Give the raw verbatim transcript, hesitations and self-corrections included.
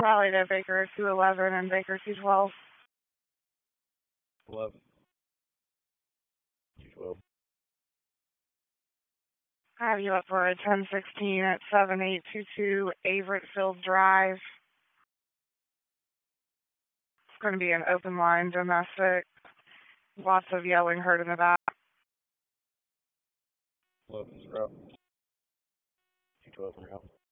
Raleigh to Baker two eleven and Baker two twelve. eleven. two twelve. I have you up for a ten sixteen at seven eight two two Averett Field Drive. It's going to be an open line domestic. Lots of yelling heard in the back. eleven zero. two twelve route.